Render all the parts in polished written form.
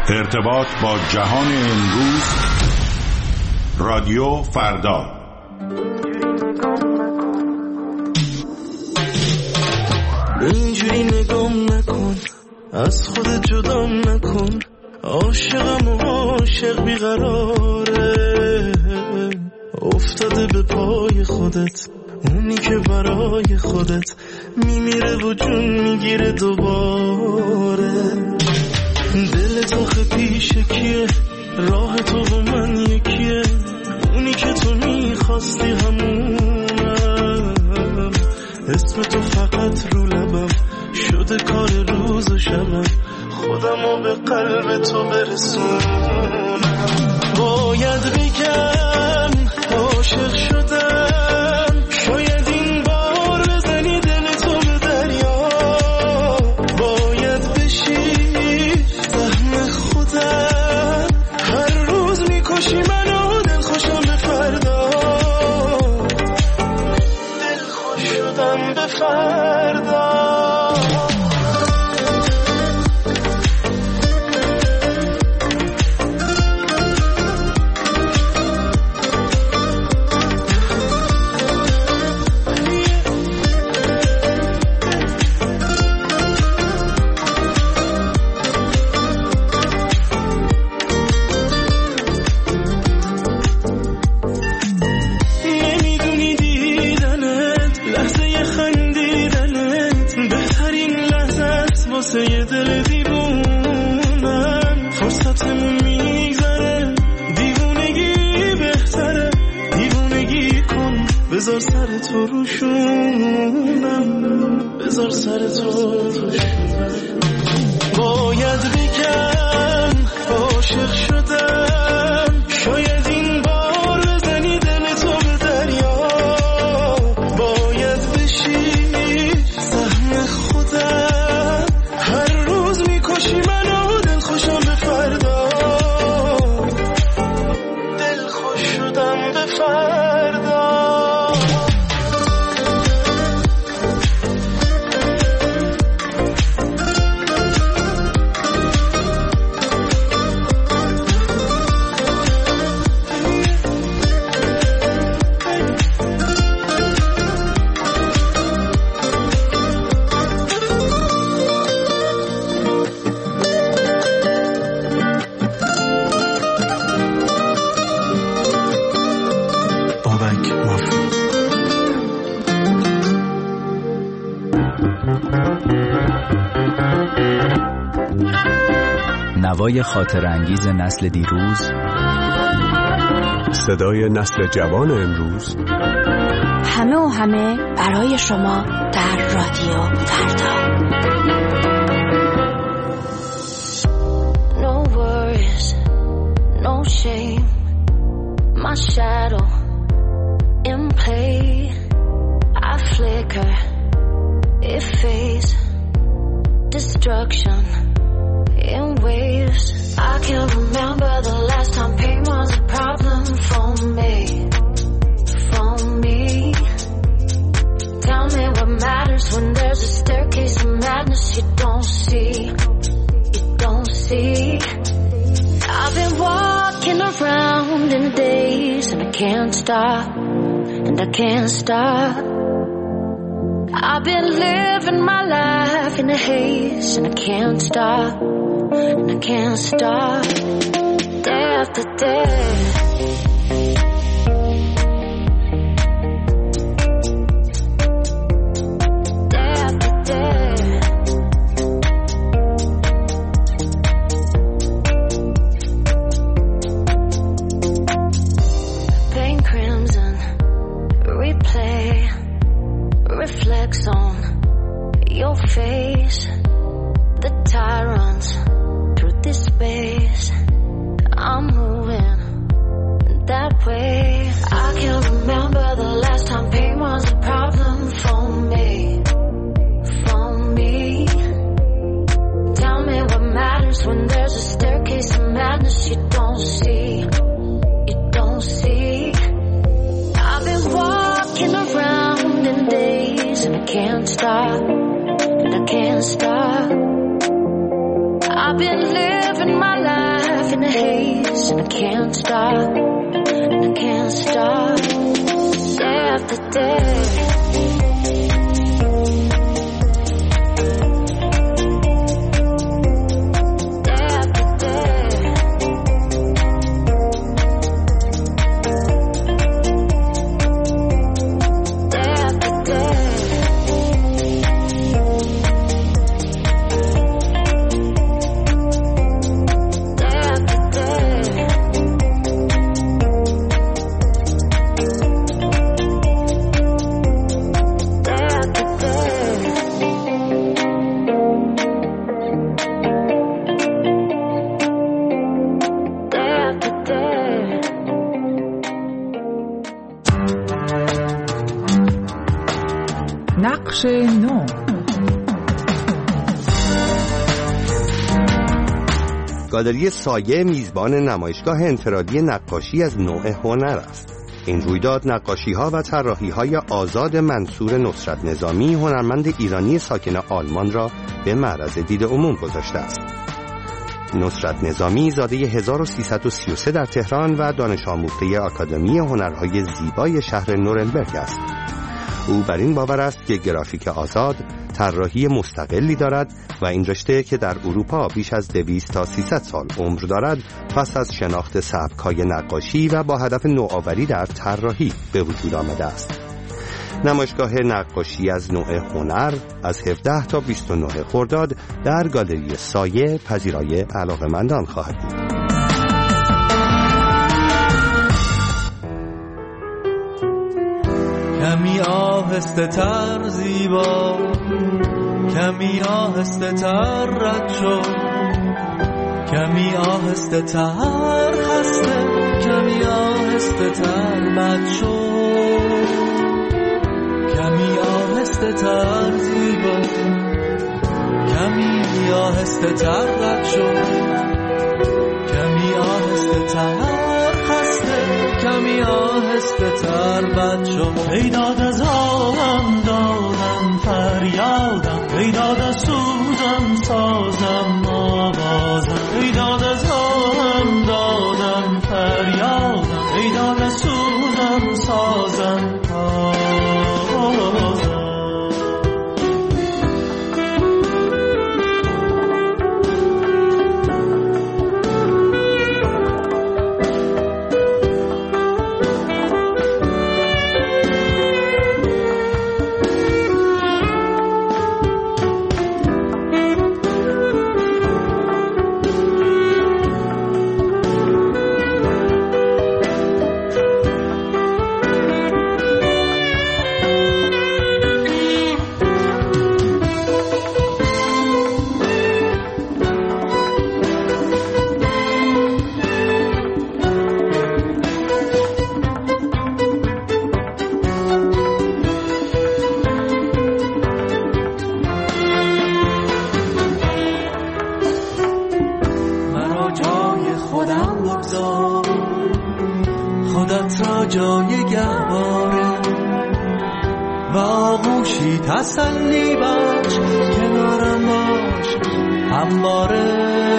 ارتباط با جهان امروز. رادیو فردا. اینجوری نگام نکن، از خودت جدام نکن، عاشقم و عاشق بیقراره، افتاده به پای خودت، اونی که برای خودت میمیره و جون میگیره دوباره. دل تو پیشه کیه، راه تو و من یکیه، اونی که تو میخواستی همونم، اسم تو فقط رو لبم شده کار روز و شبم، خودمو به قلب تو برسونم. باید بگم عاشق شدم، شاید این بار بزنی دل تو به دریا، باید بشی سهم خودم، هر روز میکشی منو دل خوشم به فردا، دل خوش شدم به فردا. یه دل دیوونم، فرصتمون میگذره، دیوونگی بهتره، دیوونگی کن، بذار سر تو روشونم، بذار سر تو روشونم. باید بگم عاشق شدم، شاید این بار بزنی دل تو به دریا، باید بشی سهم خودم، هر روز میکشی منو دل خوشم به فردا، دل خوش شدم به فردا. نوای خاطر انگیز نسل دیروز، صدای نسل جوان امروز، همه و همه برای شما در رادیو فردا. No worries, no shame, my shadow in play, I flicker, it fades, destruction in waves. I can't remember the last time pain was a problem for me, for me. Tell me what matters when there's a staircase of madness you don't see, you don't see. I've been walking around in days and I can't stop, and I can't stop. I've been living my life in a haze and I can't stop, and I can't stop, day after day. Day after day. Paint crimson, replay, reflects on your face. The tyrants through this space, I'm moving I've been living my life in a haze, and I can't stop, and I can't stop, day after day. نقش نو. گالری سایه میزبان نمایشگاه انفرادی نقاشی از نوع هنر است. این رویداد نقاشی‌ها و طراحی‌های آزاد منصور نصرت نظامی، هنرمند ایرانی ساکن آلمان را به معرض دید عموم گذاشته است. نصرت نظامی زاده 1333 در تهران و دانش آموخته آکادمی هنرهای زیبای شهر نورنبرگ است. او بر این باور است که گرافیک آزاد طراحی مستقلی دارد و این رشته که در اروپا بیش از 200 تا 300 سال عمر دارد، پس از شناخت سبک‌های نقاشی و با هدف نوآوری در طراحی به وجود آمده است. نمایشگاه نقاشی از نوع هنر از 17 تا 29 خرداد در گالری سایه پذیرای علاقه‌مندان خواهد بود. کمی آهسته تر زیبا، کمی آهسته تر رد شو، کمی آهسته تر خسته، کمی آهسته تر بد شو، کمی آهسته تر زیبا، کمی آهسته تر رد شو، کمی آهسته تر خسته، کمی آهسته تر بد شو. ای داد از آبم دادم فریادم، ای داد از سوزم سازم آوازم، ای داد از آبم دادم فریادم، ای داد از سوزم سازم آوازم. خودت را جای گهواره و آغوشی تسلی بخش، کنارم باش همواره.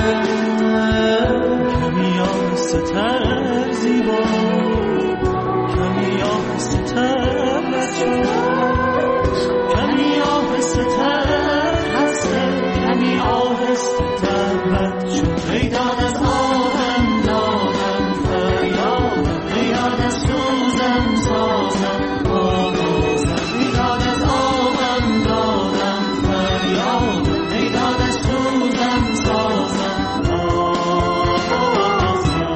کمی آهسته تر زیبا، کمی آهسته تر بچه، کمی آهسته تر خسته، کمی آهسته تر بچه. ای داد از آدم دادم فریادم، ای داد از سوزم سازم آوازم، ای داد از آدم دادم فریادم، ای داد از سوزم سازم آوازم.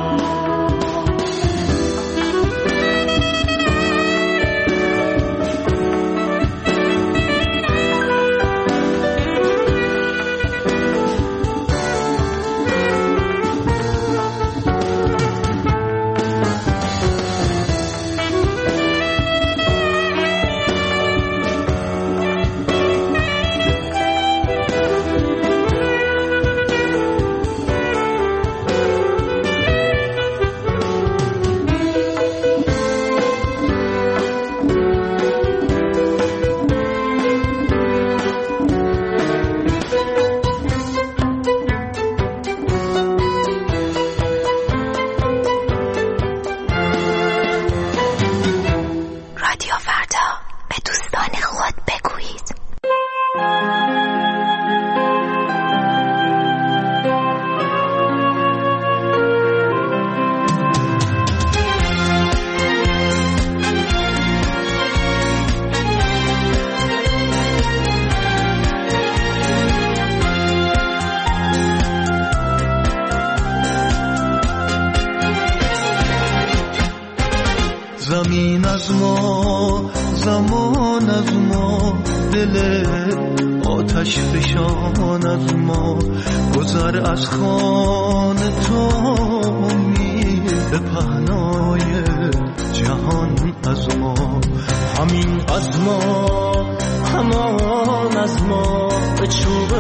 از ما، زمان از ما، دل آتش فشان از ما، گذر از خان تو به پهنای جهان از ما. همین از ما، همان از ما، به چوب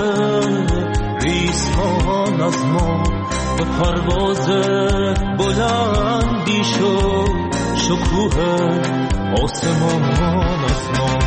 ریسمان از ما، به پرواز بلندی شکوه آسمان از ما.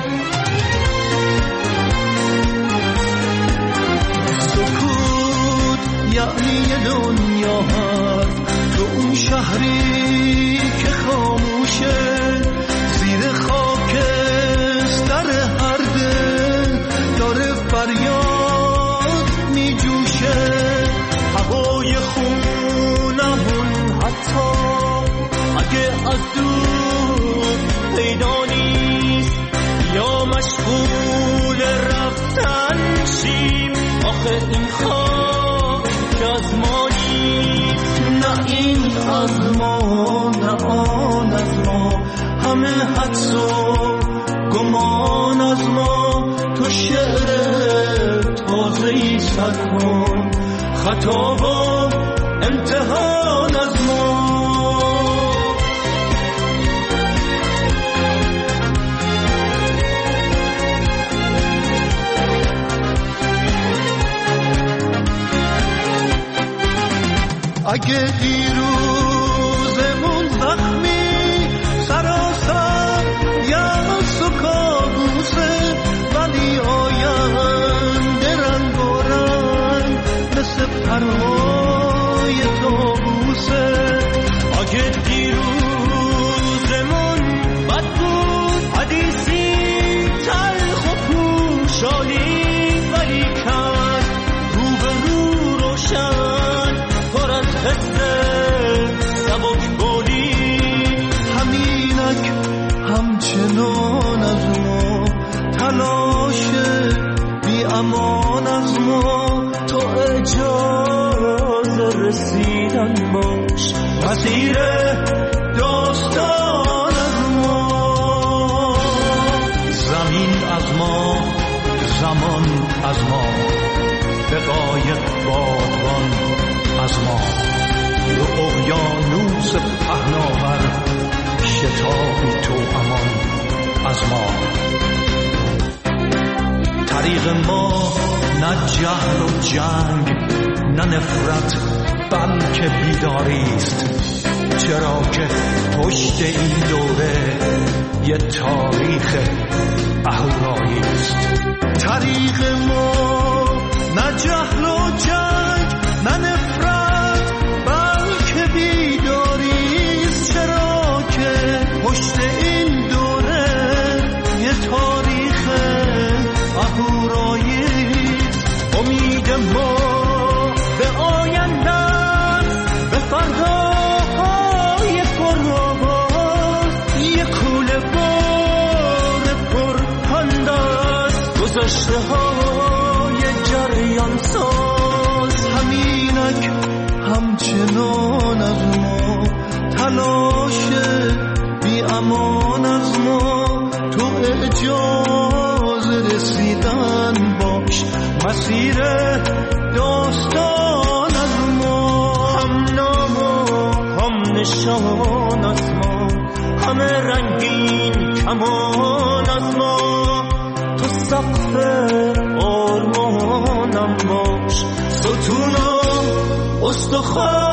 سکوت یعنی دنیا هست، تو اون شهری که خاموشه، زیر خاکستر هر دل داره فریاد می جوشه. هوای خونمون حتی اگه از دور پیدا نیست، یا مشغول رفتن شیم، آخه این خاک که از ما نیست. نه این از ما، نه آن از ما، همه حدس و گمان از ما. تو شعر تازه‌ای سر کن، خطا و امتحان از ما. اگه دیروزمون زخمی سراسر یأس و کابوسه، ولی آینده رنگ و رنگ مثل پرهای طاووسه. اگه دیروزمون بد بود، حدیثی تلخ و پوشالی، ولی کرد رو به رو روشن پر از حس سبک بولی. همینک همچنان از ما، تلاش بی امان از ما. تو اجازه رسیدن باش، مسیر داستان از ما. زمین از ما، زمان از ما، بقای بادبان از ما. رو اقیانوس پهناور، شتابی تو امان از ما. طریق ما نه جهل و جنگ، نه نفرت، بلکه بیداریست. چرا که پشت این دوره یه تاریخ اهوراییست. طریق ما نه جهل و جنگ، نه نفرت، بلکه بیداریست. چرا که پشت این دوره یه تاریخ اهوراییست. امید ما به آینده، به فرداهای پرآواز، یه کوله بار پرپندست، گذشته های جریان ساز. همینک همچنان از ما، تلاش بی امان از ما. تو اجازه رسیدن باش، مسیر داستان از ما. هم نام و هم نشان از ما، همه رنگین کمان از ما. تو سقف آرمانم باش، ستون و استخوان